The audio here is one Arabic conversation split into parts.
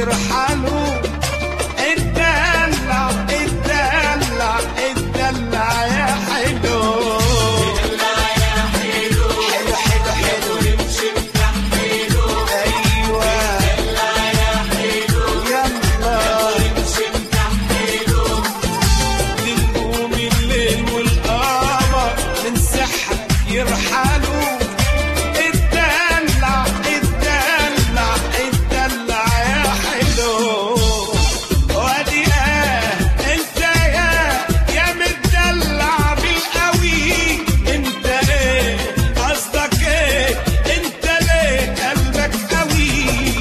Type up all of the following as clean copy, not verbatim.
يرحلوا. اتدلع اتدلع اتدلع يا حلو، اتدلع يا حلو، حلو حلو حلو نمشي نكملو. ايوه اتدلع يا حلو، يلا نمشي نكملو. نقوم الليل والقمر من سحر يرحلوا. اتدلع اتدلع اتدلع يا حلو. وادي انت يا متدلع بالقوي. انت ايه قصدك ايه؟ انت ليه قلبك قوي؟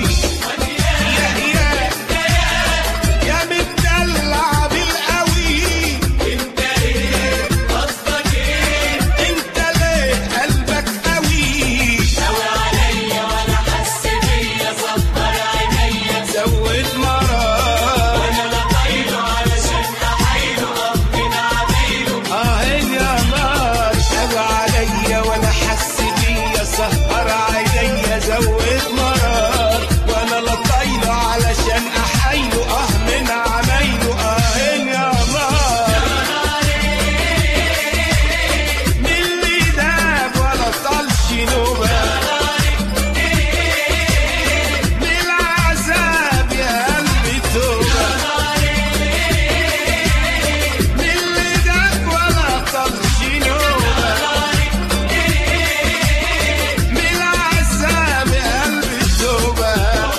يا متدلع بالقوي. انت ايه قصدك ايه؟ انت ليه قلبك قوي؟ سوي عليا ولا حس بيا، صبر عينيا زود مرار، وانا لا طايله علشان احايله من عمايله. يا نار سوي عليا ولا حس بيا، سهر عينيا زود مرار، وانا لا طايله علشان احايله من عمايله. يا نار من اللي داب ولا طالش نوبه، من العذاب يا قلبي توبه. من اللي داب ولا طالش نوبه، من العذاب يا قلبي توبه.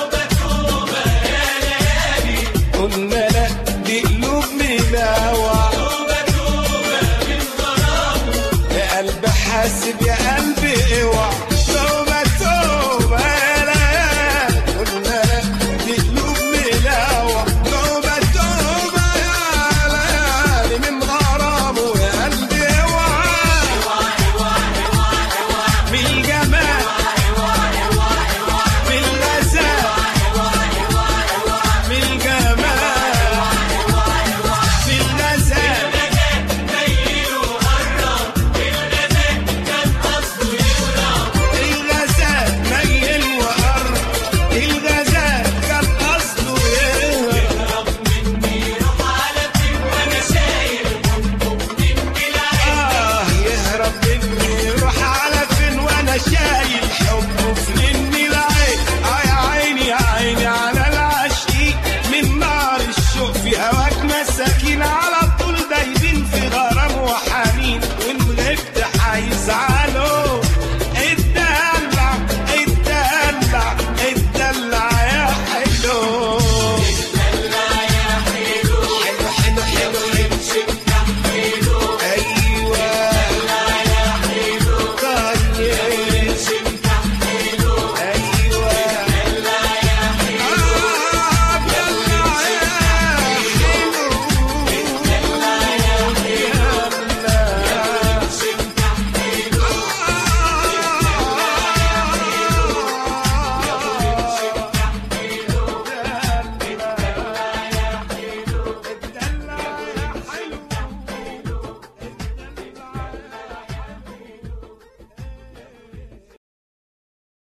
قلنا لا دي قلوب مداوع، يا قلب حاسب يا قلبي اوعى.